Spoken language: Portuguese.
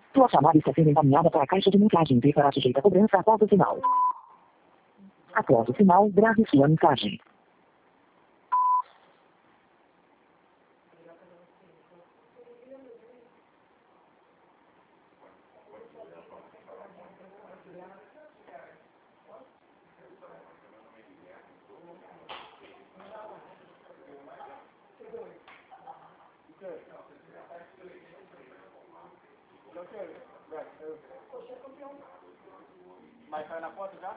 Sua chamada está sendo encaminhada para a caixa de mensagem e será sujeita a cobrança após o sinal. Após o sinal, grave sua mensagem. Mas sai na foto já?